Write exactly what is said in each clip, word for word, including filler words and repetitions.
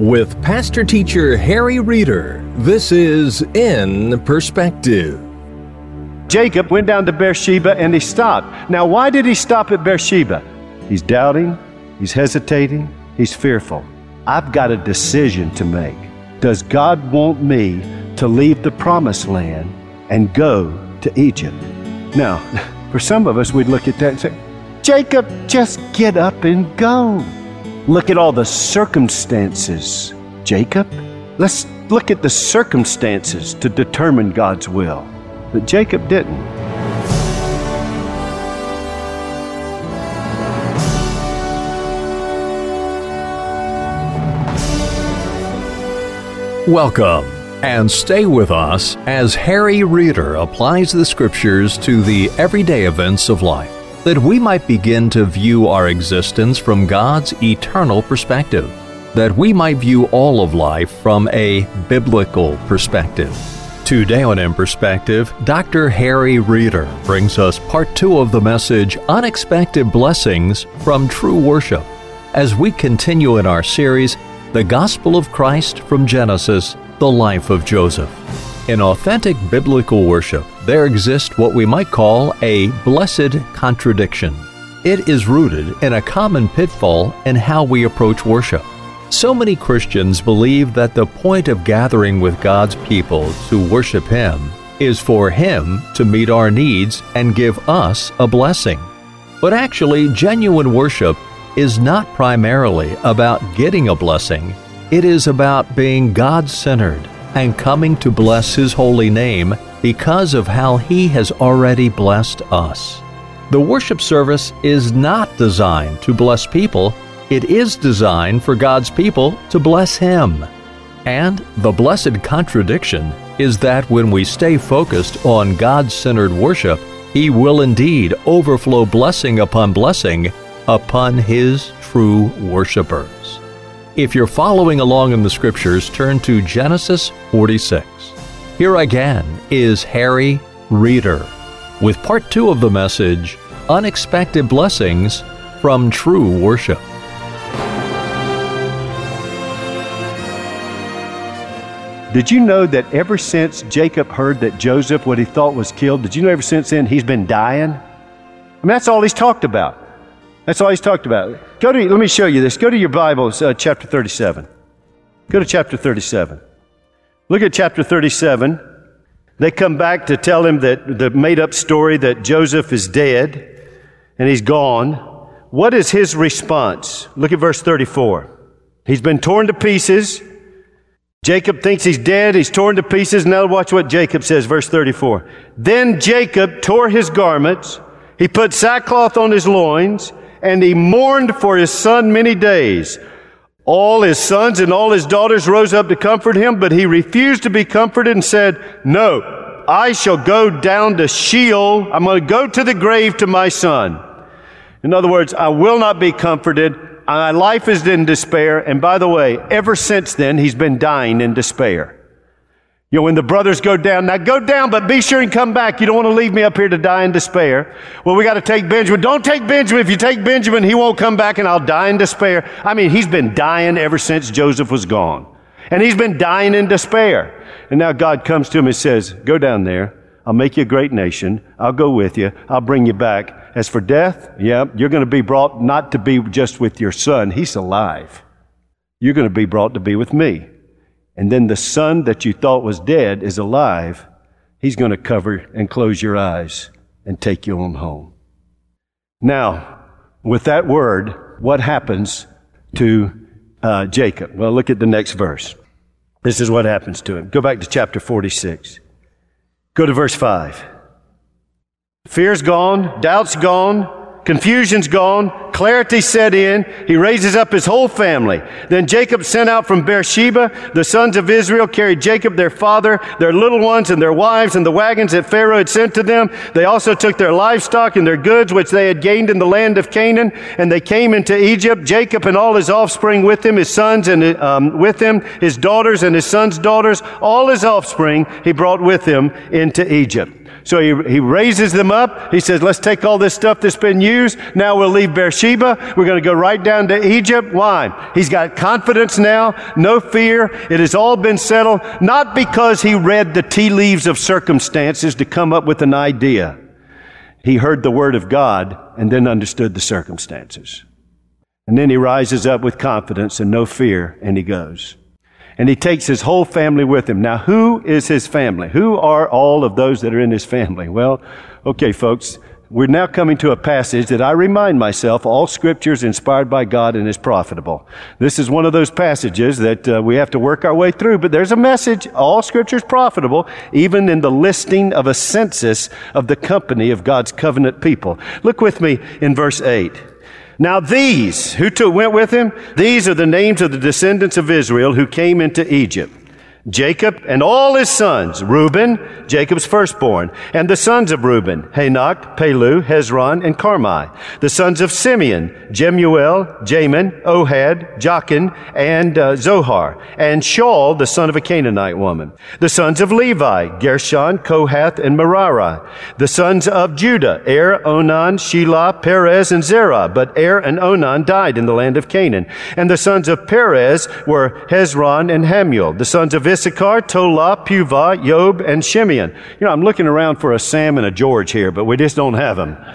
With Pastor Teacher Harry Reeder, this is In Perspective. Jacob went down to Beersheba and he stopped. Now, why did he stop at Beersheba? He's doubting, he's hesitating, he's fearful. I've got a decision to make. Does God want me to leave the promised land and go to Egypt? Now, for some of us, we'd look at that and say, Jacob, just get up and go. Look at all the circumstances, Jacob. Let's look at the circumstances to determine God's will. But Jacob didn't. Welcome, and stay with us as Harry Reeder applies the Scriptures to the everyday events of life, that we might begin to view our existence from God's eternal perspective, that we might view all of life from a biblical perspective. Today on In Perspective, Doctor Harry Reeder brings us part two of the message, Unexpected Blessings from True Worship, as we continue in our series, The Gospel of Christ from Genesis, the Life of Joseph. In authentic biblical worship, there exists what we might call a blessed contradiction. It is rooted in a common pitfall in how we approach worship. So many Christians believe that the point of gathering with God's people to worship Him is for Him to meet our needs and give us a blessing. But actually, genuine worship is not primarily about getting a blessing. It is about being God-centered and coming to bless His holy name because of how He has already blessed us. The worship service is not designed to bless people. It is designed for God's people to bless Him. And the blessed contradiction is that when we stay focused on God-centered worship, He will indeed overflow blessing upon blessing upon His true worshipers. If you're following along in the Scriptures, turn to Genesis forty-six. Here again is Harry Reeder with part two of the message, Unexpected Blessings from True Worship. Did you know that ever since Jacob heard that Joseph, what he thought was killed, did you know ever since then he's been dying? I mean, that's all he's talked about. That's all he's talked about. Go to, let me show you this. Go to your Bibles, uh, chapter thirty-seven. Go to chapter thirty-seven. Look at chapter thirty-seven. They come back to tell him that the made-up story that Joseph is dead and he's gone. What is his response? Look at verse thirty-four. He's been torn to pieces. Jacob thinks he's dead. He's torn to pieces. Now watch what Jacob says, verse thirty-four. Then Jacob tore his garments. He put sackcloth on his loins, and he mourned for his son many days. All his sons and all his daughters rose up to comfort him, but he refused to be comforted and said, No, I shall go down to Sheol. I'm going to go to the grave to my son. In other words, I will not be comforted. My life is in despair. And by the way, ever since then, he's been dying in despair. You know, when the brothers go down, now go down, but be sure and come back. You don't want to leave me up here to die in despair. Well, we got to take Benjamin. Don't take Benjamin. If you take Benjamin, he won't come back and I'll die in despair. I mean, he's been dying ever since Joseph was gone. And he's been dying in despair. And now God comes to him and says, go down there. I'll make you a great nation. I'll go with you. I'll bring you back. As for death, yeah, you're going to be brought not to be just with your son. He's alive. You're going to be brought to be with me. And then the son that you thought was dead is alive. He's going to cover and close your eyes and take you on home. Now, with that word, what happens to uh, Jacob? Well, look at the next verse. This is what happens to him. Go back to chapter forty-six. Go to verse five. Fear's gone, doubt's gone, confusion's gone, clarity set in. He raises up his whole family. Then Jacob sent out from Beersheba. The sons of Israel carried Jacob, their father, their little ones, and their wives, and the wagons that Pharaoh had sent to them. They also took their livestock and their goods, which they had gained in the land of Canaan, and they came into Egypt. Jacob and all his offspring with him, his sons and um, with him, his daughters and his sons' daughters, all his offspring he brought with him into Egypt. So he, he raises them up. He says, let's take all this stuff that's been used. Now we'll leave Beersheba. We're going to go right down to Egypt. Why? He's got confidence now, no fear. It has all been settled, not because he read the tea leaves of circumstances to come up with an idea. He heard the word of God and then understood the circumstances. And then he rises up with confidence and no fear, and he goes. And he takes his whole family with him. Now, who is his family? Who are all of those that are in his family? Well, okay, folks, we're now coming to a passage that I remind myself all Scripture is inspired by God and is profitable. This is one of those passages that uh, we have to work our way through, but there's a message. All Scripture is profitable, even in the listing of a census of the company of God's covenant people. Look with me in verse eight. Now these, who took, went with him, these are the names of the descendants of Israel who came into Egypt. Jacob and all his sons, Reuben, Jacob's firstborn, and the sons of Reuben, Hanok, Palu, Hezron, and Carmi. The sons of Simeon, Jemuel, Jamin, Ohad, Jachin, and uh, Zohar, and Shaul, the son of a Canaanite woman. The sons of Levi, Gershon, Kohath, and Merari. The sons of Judah, Er, Onan, Shelah, Perez, and Zerah. But Er and Onan died in the land of Canaan. And the sons of Perez were Hezron and Hamuel. The sons of Issachar, Tola, Puvah, Yob, and Shimeon. You know, I'm looking around for a Sam and a George here, but we just don't have them.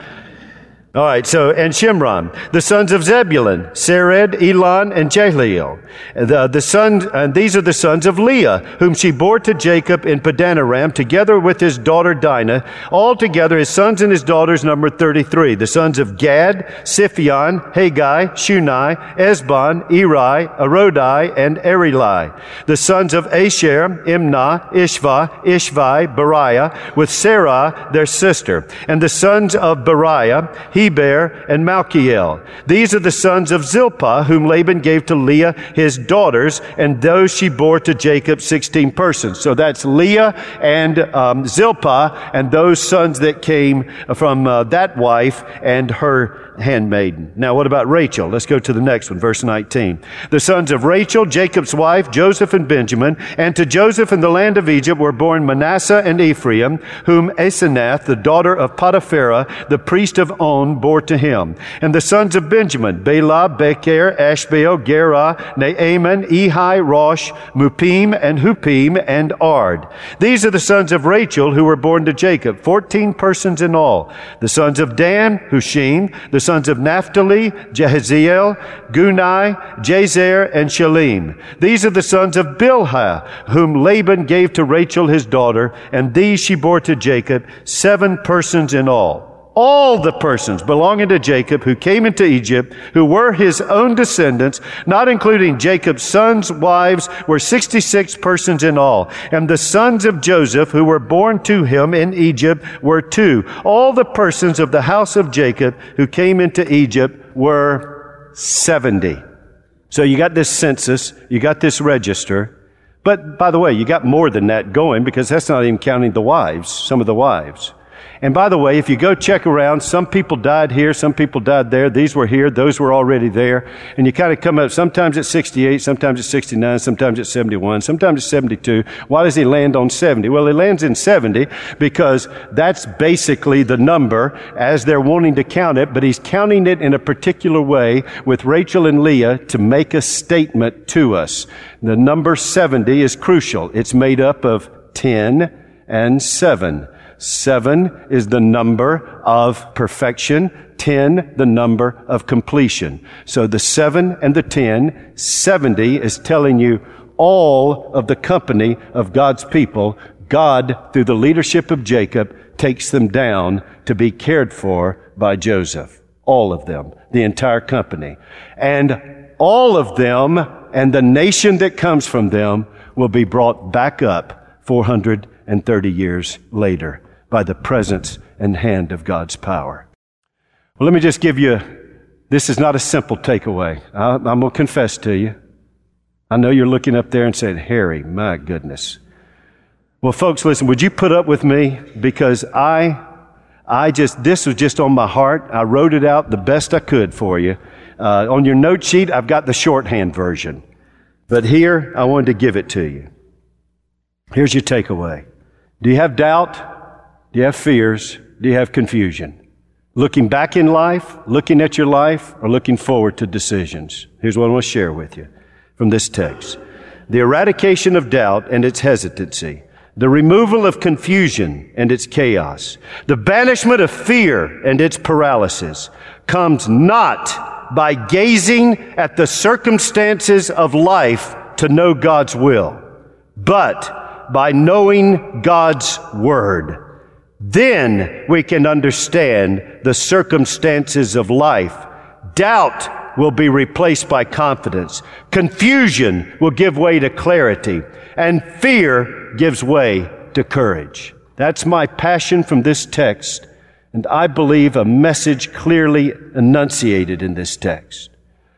All right, so, and Shimron. The sons of Zebulun, Sered, Elon, and Jahleel. The, the sons, and these are the sons of Leah, whom she bore to Jacob in Padanaram, together with his daughter Dinah. Altogether, his sons and his daughters numbered thirty-three. The sons of Gad, Siphion, Haggai, Shunai, Esbon, Eri, Arodai, and Erilai. The sons of Asher, Imnah, Ishva, Ishvi, Beriah, with Sarah, their sister. And the sons of Beriah, Heber, and Malchiel. These are the sons of Zilpah, whom Laban gave to Leah, his daughters, and those she bore to Jacob, sixteen persons. So that's Leah and um, Zilpah, and those sons that came from uh, that wife and her handmaiden. Now, what about Rachel? Let's go to the next one, verse nineteen. The sons of Rachel, Jacob's wife, Joseph and Benjamin, and to Joseph in the land of Egypt were born Manasseh and Ephraim, whom Asenath, the daughter of Potipharah, the priest of On, bore to him. And the sons of Benjamin, Bela, Becher, Ashbel, Gera, Naaman, Ehi, Rosh, Mupim, and Hupim, and Ard. These are the sons of Rachel who were born to Jacob, fourteen persons in all. The sons of Dan, Hushim, the sons of Naphtali, Jehaziel, Gunai, Jazer, and Shalim. These are the sons of Bilhah, whom Laban gave to Rachel his daughter, and these she bore to Jacob, seven persons in all. All the persons belonging to Jacob who came into Egypt, who were his own descendants, not including Jacob's sons' wives, were sixty-six persons in all. And the sons of Joseph who were born to him in Egypt were two. All the persons of the house of Jacob who came into Egypt were seventy. So you got this census, you got this register. But by the way, you got more than that going, because that's not even counting the wives, some of the wives. And by the way, if you go check around, some people died here, some people died there. These were here, those were already there. And you kind of come up, sometimes it's sixty-eight, sometimes it's sixty-nine, sometimes it's seventy-one, sometimes it's seventy-two. Why does he land on seventy? Well, he lands in seventy because that's basically the number as they're wanting to count it, but he's counting it in a particular way with Rachel and Leah to make a statement to us. The number seventy is crucial. It's made up of ten and seven. Seven is the number of perfection. Ten, the number of completion. So the seven and the ten, seventy is telling you all of the company of God's people. God, through the leadership of Jacob, takes them down to be cared for by Joseph. All of them, the entire company. And all of them and the nation that comes from them will be brought back up four hundred thirty years later by the presence and hand of God's power. Well, let me just give you, this is not a simple takeaway. I, I'm going to confess to you. I know you're looking up there and saying, Harry, my goodness. Well, folks, listen, would you put up with me? Because I, I just, this was just on my heart. I wrote it out the best I could for you. Uh, on your note sheet, I've got the shorthand version. But here, I wanted to give it to you. Here's your takeaway. Do you have doubt? Do you have fears? Do you have confusion? Looking back in life, looking at your life, or looking forward to decisions? Here's what I want to share with you from this text. The eradication of doubt and its hesitancy. The removal of confusion and its chaos. The banishment of fear and its paralysis comes not by gazing at the circumstances of life to know God's will, but by knowing God's Word. Then we can understand the circumstances of life. Doubt will be replaced by confidence. Confusion will give way to clarity. And fear gives way to courage. That's my passion from this text, and I believe a message clearly enunciated in this text.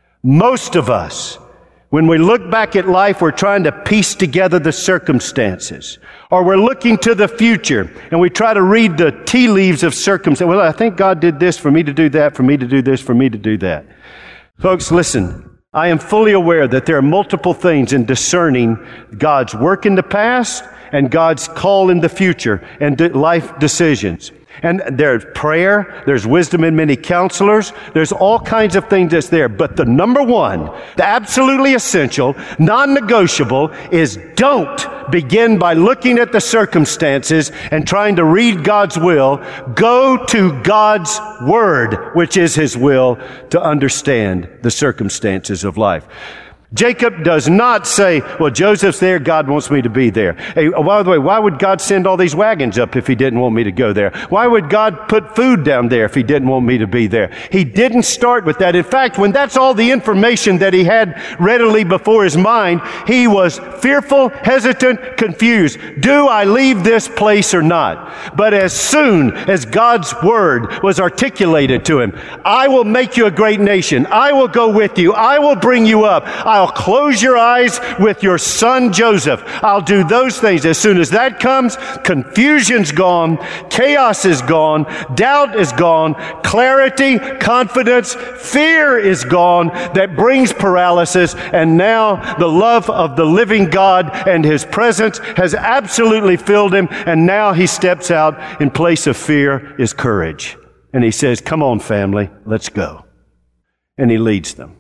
Most of us, when we look back at life, we're trying to piece together the circumstances, or we're looking to the future, and we try to read the tea leaves of circumstance. Well, I think God did this for me to do that, for me to do this, for me to do that. Folks, listen. I am fully aware that there are multiple things in discerning God's work in the past and God's call in the future and life decisions. And there's prayer, there's wisdom in many counselors, there's all kinds of things that's there. But the number one, the absolutely essential, non-negotiable is don't begin by looking at the circumstances and trying to read God's will. Go to God's Word, which is His will, to understand the circumstances of life. Jacob does not say, well, Joseph's there, God wants me to be there. Hey, by the way, why would God send all these wagons up if He didn't want me to go there? Why would God put food down there if He didn't want me to be there? He didn't start with that. In fact, when that's all the information that he had readily before his mind, he was fearful, hesitant, confused. Do I leave this place or not? But as soon as God's Word was articulated to him, I will make you a great nation. I will go with you. I will bring you up. I'll close your eyes with your son Joseph. I'll do those things. As soon as that comes, confusion's gone, chaos is gone, doubt is gone, clarity, confidence, fear is gone that brings paralysis, and now the love of the living God and His presence has absolutely filled him, and now he steps out. In place of fear is courage. And he says, come on, family, let's go. And he leads them.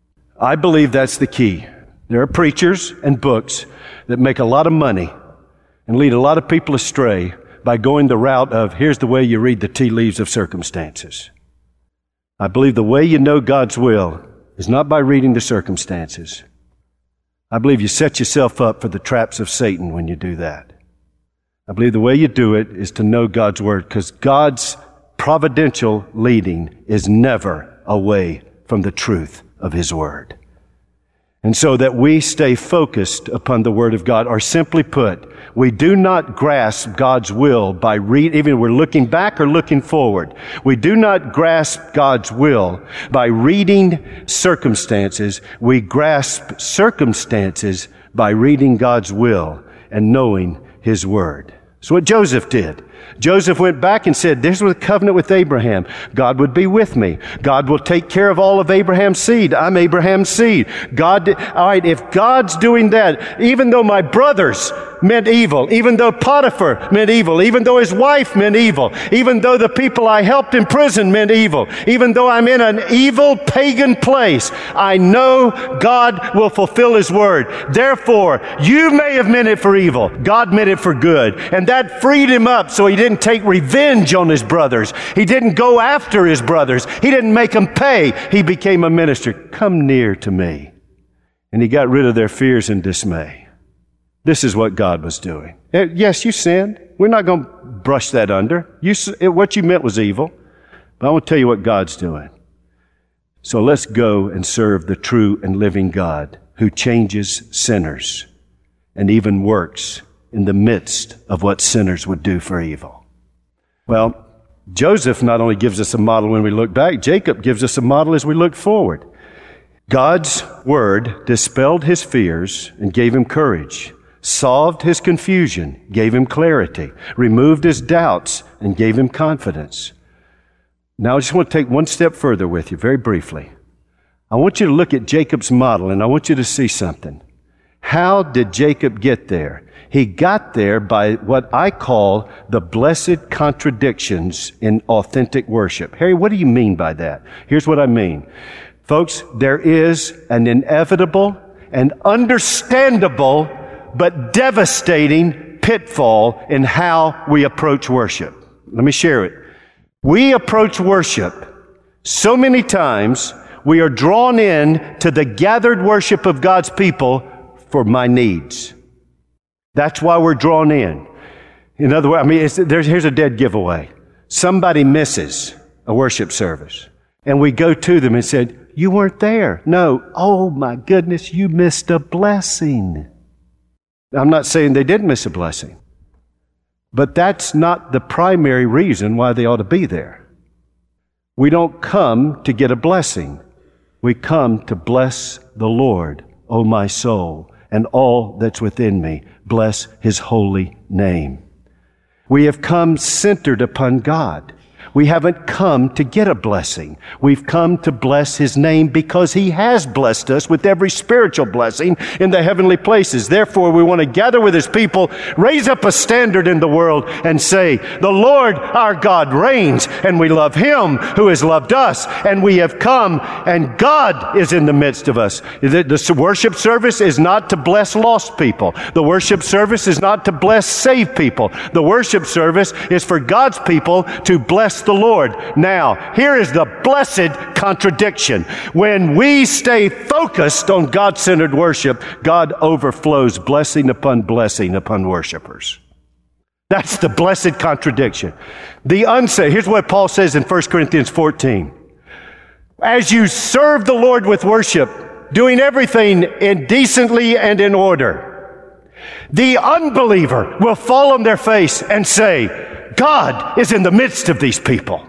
I believe that's the key. There are preachers and books that make a lot of money and lead a lot of people astray by going the route of, here's the way you read the tea leaves of circumstances. I believe the way you know God's will is not by reading the circumstances. I believe you set yourself up for the traps of Satan when you do that. I believe the way you do it is to know God's Word, because God's providential leading is never away from the truth of His Word. And so that we stay focused upon the Word of God, or simply put, we do not grasp God's will by reading, even if we're looking back or looking forward. We do not grasp God's will by reading circumstances. We grasp circumstances by reading God's will and knowing His Word. That's what Joseph did. Joseph went back and said, this was a covenant with Abraham. God would be with me. God will take care of all of Abraham's seed. I'm Abraham's seed. God, all right, if God's doing that, even though my brothers meant evil, even though Potiphar meant evil, even though his wife meant evil, even though the people I helped in prison meant evil, even though I'm in an evil pagan place, I know God will fulfill His Word. Therefore, you may have meant it for evil. God meant it for good. And that freed him up so he didn't take revenge on his brothers. He didn't go after his brothers. He didn't make them pay. He became a minister. Come near to me. And he got rid of their fears and dismay. This is what God was doing. Yes, you sinned. We're not going to brush that under. You, what you meant was evil. But I want to tell you what God's doing. So let's go and serve the true and living God who changes sinners and even works in the midst of what sinners would do for evil. Well, Joseph not only gives us a model when we look back, Jacob gives us a model as we look forward. God's Word dispelled his fears and gave him courage, solved his confusion, gave him clarity, removed his doubts, and gave him confidence. Now I just want to take one step further with you very briefly. I want you to look at Jacob's model, and I want you to see something. how did Jacob get there? He got there by what I call the blessed contradictions in authentic worship. Harry, what do you mean by that? Here's what I mean. Folks, there is an inevitable and understandable but devastating pitfall in how we approach worship. Let me share it. We approach worship so many times we are drawn in to the gathered worship of God's people for my needs. That's why we're drawn in. In other words, I mean, it's, there's, here's a dead giveaway. Somebody misses a worship service, and we go to them and said, "You weren't there." No. "Oh my goodness, you missed a blessing." I'm not saying they did miss a blessing, but that's not the primary reason why they ought to be there. We don't come to get a blessing. We come to bless the Lord, O my soul, and all that's within me. Bless His holy name. We have come centered upon God. We haven't come to get a blessing. We've come to bless His name because He has blessed us with every spiritual blessing in the heavenly places. Therefore, we want to gather with His people, raise up a standard in the world, and say, "The Lord our God reigns, and we love Him who has loved us, and we have come, and God is in the midst of us." The, the worship service is not to bless lost people. The worship service is not to bless saved people. The worship service is for God's people to bless the Lord. Now, here is the blessed contradiction. When we stay focused on God-centered worship, God overflows blessing upon blessing upon worshipers. That's the blessed contradiction. The unsaved, here's what Paul says in First Corinthians fourteen. As you serve the Lord with worship, doing everything indecently and in order, the unbeliever will fall on their face and say, "God is in the midst of these people."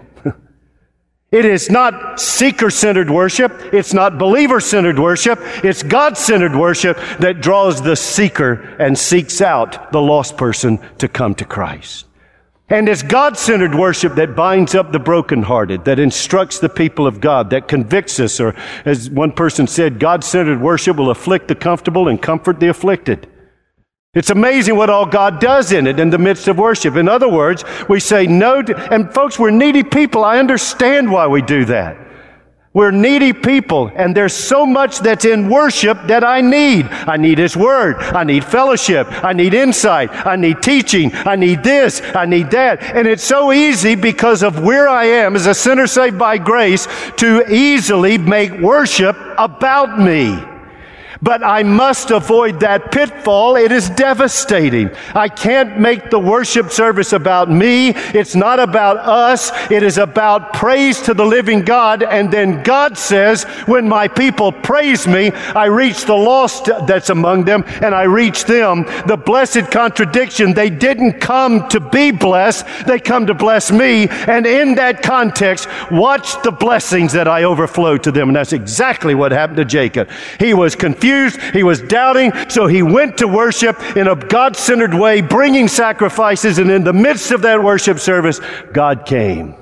It is not seeker-centered worship. It's not believer-centered worship. It's God-centered worship that draws the seeker and seeks out the lost person to come to Christ. And it's God-centered worship that binds up the brokenhearted, that instructs the people of God, that convicts us, or as one person said, God-centered worship will afflict the comfortable and comfort the afflicted. It's amazing what all God does in it in the midst of worship. In other words, we say no to, and folks, we're needy people. I understand why we do that. We're needy people, and there's so much that's in worship that I need. I need His Word. I need fellowship. I need insight. I need teaching. I need this. I need that. And it's so easy because of where I am as a sinner saved by grace to easily make worship about me. But I must avoid that pitfall. It is devastating. I can't make the worship service about me. It's not about us. It is about praise to the living God. And then God says, when my people praise me, I reach the lost that's among them, and I reach them. The blessed contradiction, they didn't come to be blessed. They come to bless me. And in that context, watch the blessings that I overflow to them. And that's exactly what happened to Jacob. He was confused. He was doubting, so he went to worship in a God-centered way, bringing sacrifices, and in the midst of that worship service, God came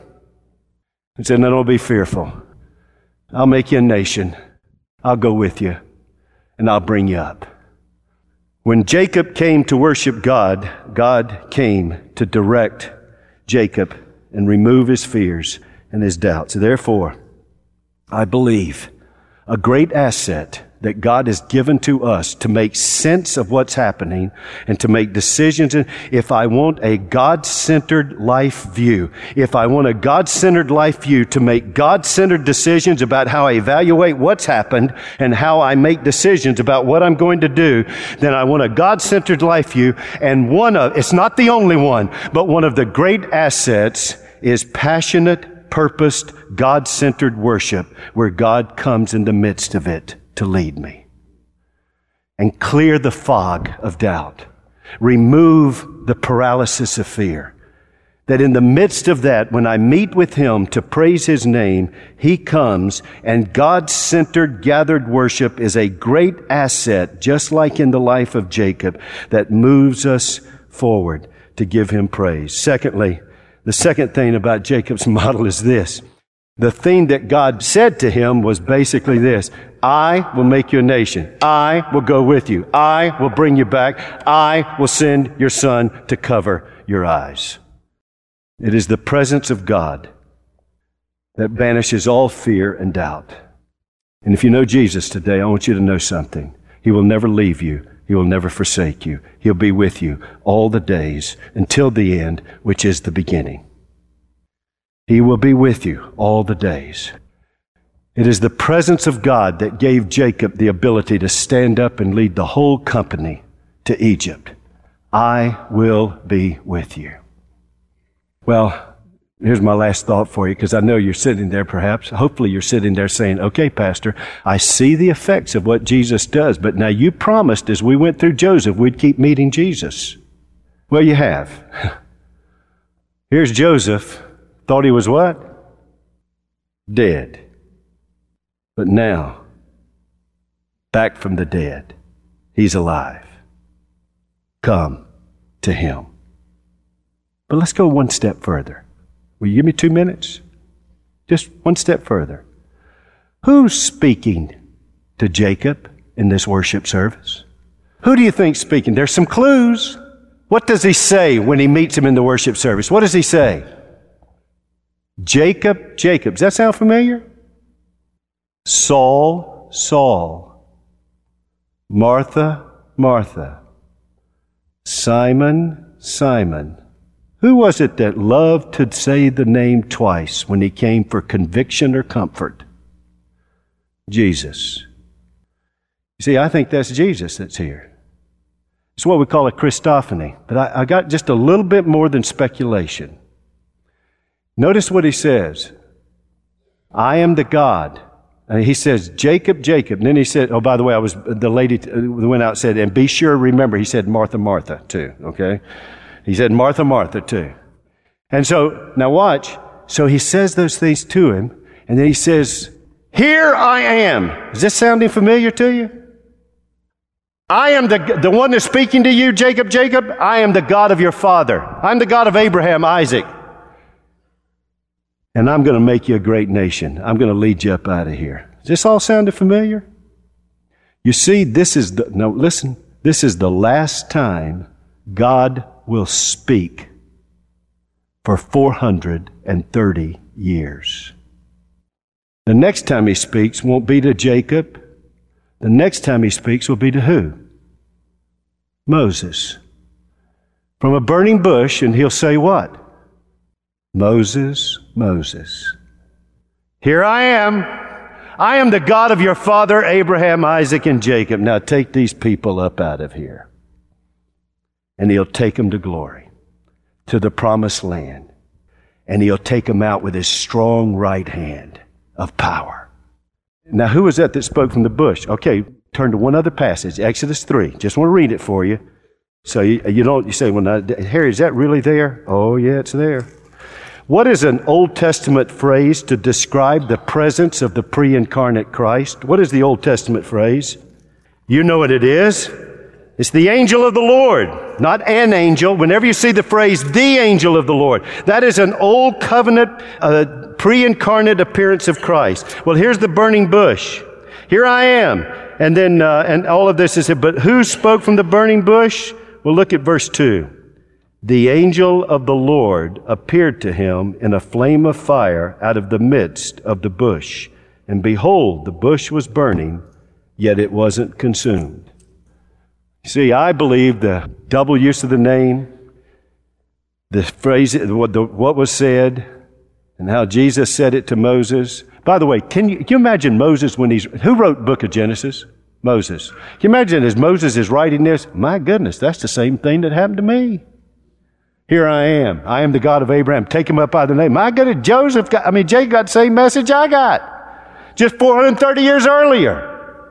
and said, "No, don't be fearful. I'll make you a nation. I'll go with you, and I'll bring you up." When Jacob came to worship God, God came to direct Jacob and remove his fears and his doubts. Therefore, I believe a great asset that God has given to us to make sense of what's happening and to make decisions. If I want a God-centered life view, if I want a God-centered life view to make God-centered decisions about how I evaluate what's happened and how I make decisions about what I'm going to do, then I want a God-centered life view. And one of, it's not the only one, but one of the great assets is passionate, purposed, God-centered worship where God comes in the midst of it to lead me and clear the fog of doubt, remove the paralysis of fear. That in the midst of that, when I meet with Him to praise His name, He comes, and God-centered gathered worship is a great asset, just like in the life of Jacob, that moves us forward to give Him praise. Secondly, the second thing about Jacob's model is this. The thing that God said to him was basically this: I will make you a nation. I will go with you. I will bring you back. I will send your son to cover your eyes. It is the presence of God that banishes all fear and doubt. And if you know Jesus today, I want you to know something. He will never leave you. He will never forsake you. He'll be with you all the days until the end, which is the beginning. He will be with you all the days. It is the presence of God that gave Jacob the ability to stand up and lead the whole company to Egypt. I will be with you. Well, here's my last thought for you, because I know you're sitting there perhaps. Hopefully you're sitting there saying, okay, Pastor, I see the effects of what Jesus does, but now you promised as we went through Joseph we'd keep meeting Jesus. Well, you have. Here's Joseph. Thought he was what? Dead. But now, back from the dead, he's alive. Come to him. But let's go one step further. Will you give me two minutes? Just one step further. Who's speaking to Jacob in this worship service? Who do you think's speaking? There's some clues. What does he say when he meets him in the worship service? What does he say? Jacob, Jacob. Does that sound familiar? Saul, Saul. Martha, Martha. Simon, Simon. Who was it that loved to say the name twice when he came for conviction or comfort? Jesus. You see, I think that's Jesus that's here. It's what we call a Christophany. But I, I got just a little bit more than speculation. Notice what he says. I am the God. And he says, Jacob, Jacob. And then he said, oh, by the way, I was the lady who went out and said, and be sure, remember, he said Martha, Martha, too, okay? He said Martha, Martha, too. And so, now watch. So he says those things to him, and then he says, here I am. Is this sounding familiar to you? I am the, the one that's speaking to you, Jacob, Jacob. I am the God of your father. I'm the God of Abraham, Isaac. And I'm going to make you a great nation. I'm going to lead you up out of here. Does this all sound familiar? You see, this is the, no, listen, this is the last time God will speak for four hundred thirty years. The next time he speaks won't be to Jacob. The next time he speaks will be to who? Moses. From a burning bush, and he'll say what? Moses, Moses. Here I am. I am the God of your father, Abraham, Isaac, and Jacob. Now take these people up out of here. And he'll take them to glory, to the promised land. And he'll take them out with his strong right hand of power. Now, who was that that spoke from the bush? Okay, turn to one other passage, Exodus three. Just want to read it for you. So you, you don't, you say, well, now, Harry, is that really there? Oh, yeah, it's there. What is an Old Testament phrase to describe the presence of the pre-incarnate Christ? What is the Old Testament phrase? You know what it is. It's the angel of the Lord, not an angel. Whenever you see the phrase, the angel of the Lord, that is an old covenant, uh, pre-incarnate appearance of Christ. Well, here's the burning bush. Here I am. And then, uh, and all of this is, but who spoke from the burning bush? Well, look at verse two. The angel of the Lord appeared to him in a flame of fire out of the midst of the bush. And behold, the bush was burning, yet it wasn't consumed. See, I believe the double use of the name, the phrase, what, the, what was said, and how Jesus said it to Moses. By the way, can you, can you imagine Moses when he's, who wrote Book of Genesis? Moses. Can you imagine as Moses is writing this? My goodness, that's the same thing that happened to me. Here I am. I am the God of Abraham. Take him up by the name. My goodness, Joseph got, I mean, Jacob got the same message I got just four hundred thirty years earlier.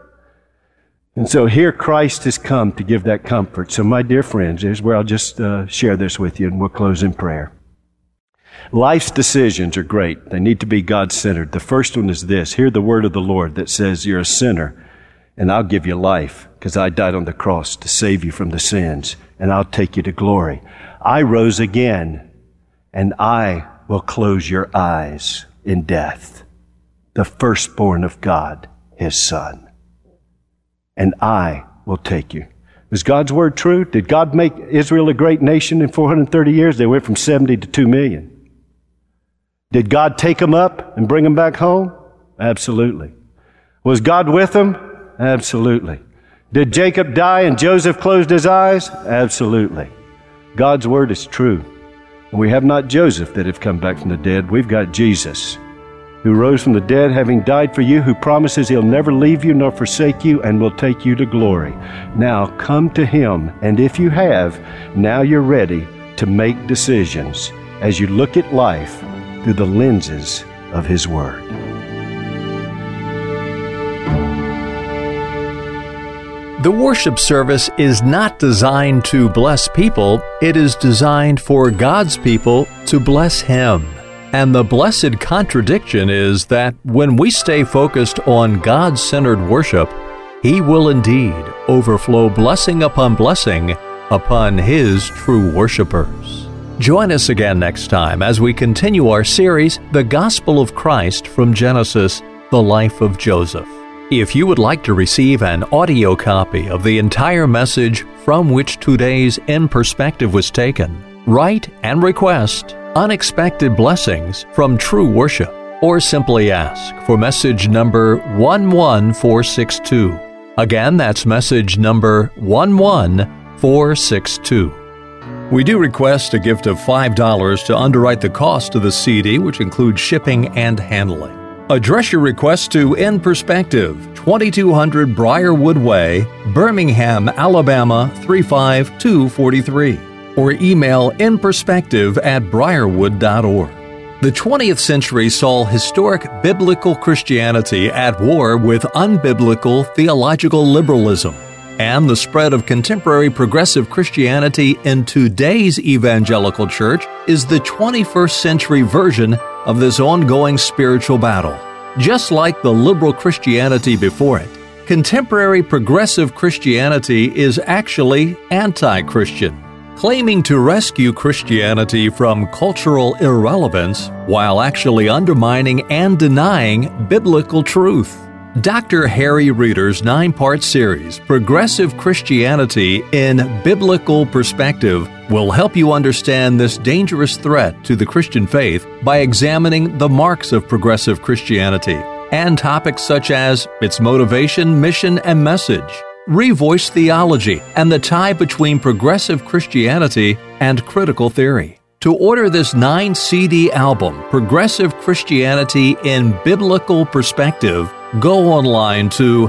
And so here Christ has come to give that comfort. So my dear friends, here's where I'll just uh, share this with you and we'll close in prayer. Life's decisions are great. They need to be God-centered. The first one is this. Hear the word of the Lord that says you're a sinner and I'll give you life because I died on the cross to save you from the sins and I'll take you to glory. I rose again and I will close your eyes. in death, the firstborn of God, His Son. And I will take you. Is God's word true? Did God make Israel a great nation in four hundred thirty years? They went from seventy to two million. Did God take them up and bring them back home? Absolutely. Was God with them? Absolutely. Did Jacob die and Joseph closed his eyes? Absolutely. God's word is true. And we have not Joseph that have come back from the dead. We've got Jesus, who rose from the dead, having died for you, who promises He'll never leave you nor forsake you and will take you to glory. Now come to Him, and if you have, now you're ready to make decisions as you look at life through the lenses of His Word. The worship service is not designed to bless people. It is designed for God's people to bless Him. And the blessed contradiction is that when we stay focused on God-centered worship, He will indeed overflow blessing upon blessing upon His true worshipers. Join us again next time as we continue our series, The Gospel of Christ from Genesis, The Life of Joseph. If you would like to receive an audio copy of the entire message from which today's In Perspective was taken, write and request Unexpected Blessings from True Worship, or simply ask for message number one one four six two. Again, that's message number one one four six two. We do request a gift of five dollars to underwrite the cost of the C D, which includes shipping and handling. Address your request to In Perspective, twenty-two hundred Briarwood Way, Birmingham, Alabama three five two four three. Or email inperspective at briarwood dot org. The twentieth century saw historic biblical Christianity at war with unbiblical theological liberalism, and the spread of contemporary progressive Christianity in today's evangelical church is the twenty-first century version of this ongoing spiritual battle. Just like the liberal Christianity before it, contemporary progressive Christianity is actually anti-Christian, claiming to rescue Christianity from cultural irrelevance while actually undermining and denying biblical truth. Doctor Harry Reeder's nine-part series, Progressive Christianity in Biblical Perspective, will help you understand this dangerous threat to the Christian faith by examining the marks of progressive Christianity and topics such as its motivation, mission, and message, revoice theology, and the tie between progressive Christianity and critical theory. To order this nine C D album, Progressive Christianity in Biblical Perspective, go online to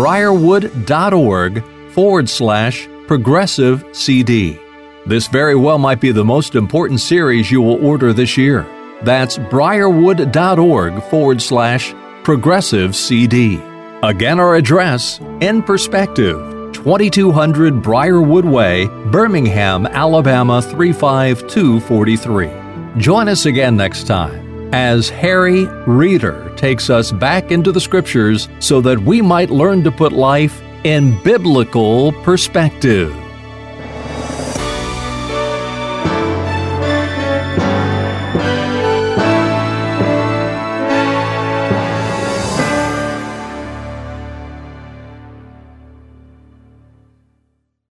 briarwood.org forward slash progressive CD. This very well might be the most important series you will order this year. That's briarwood.org forward slash progressive CD. Again, our address, In Perspective, twenty-two hundred Briarwood Way, Birmingham, Alabama three five two four three. Join us again next time as Harry Reeder takes us back into the Scriptures so that we might learn to put life in biblical perspective.